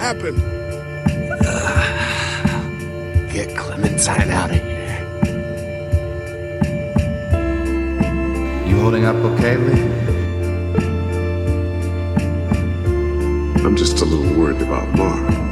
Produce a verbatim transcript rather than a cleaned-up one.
happened? Uh, get Clementine out of here. You holding up okay, Lee? I'm just a little worried about Mark.